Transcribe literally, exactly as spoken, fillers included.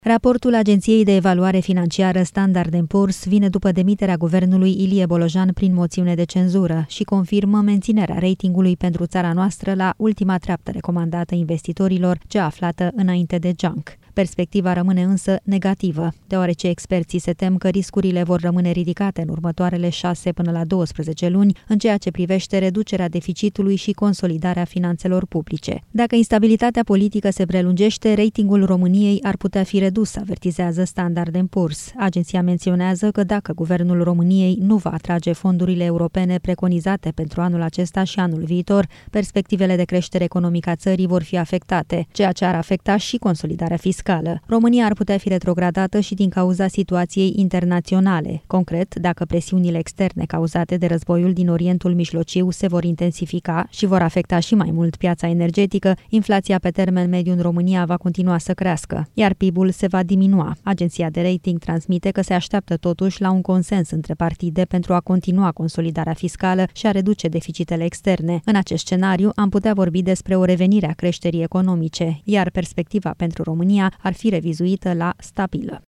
Raportul Agenției de Evaluare Financiară Standard and Poor's vine după demiterea guvernului Ilie Bolojan prin moțiune de cenzură și confirmă menținerea ratingului pentru țara noastră la ultima treaptă recomandată investitorilor, cea aflată înainte de junk. Perspectiva rămâne însă negativă, deoarece experții se tem că riscurile vor rămâne ridicate în următoarele șase până la douăsprezece luni în ceea ce privește reducerea deficitului și consolidarea finanțelor publice. Dacă instabilitatea politică se prelungește, ratingul României ar putea fi redus, avertizează Standard and Poor's. Agenția menționează că dacă guvernul României nu va atrage fondurile europene preconizate pentru anul acesta și anul viitor, perspectivele de creștere economică a țării vor fi afectate, ceea ce ar afecta și consolidarea fiscală. România ar putea fi retrogradată și din cauza situației internaționale. Concret, dacă presiunile externe cauzate de războiul din Orientul Mijlociu se vor intensifica și vor afecta și mai mult piața energetică, inflația pe termen mediu în România va continua să crească, iar P I B-ul se va diminua. Agenția de rating transmite că se așteaptă totuși la un consens între partide pentru a continua consolidarea fiscală și a reduce deficitele externe. În acest scenariu am putea vorbi despre o revenire a creșterii economice, iar perspectiva pentru România ar fi revizuită la stabilă.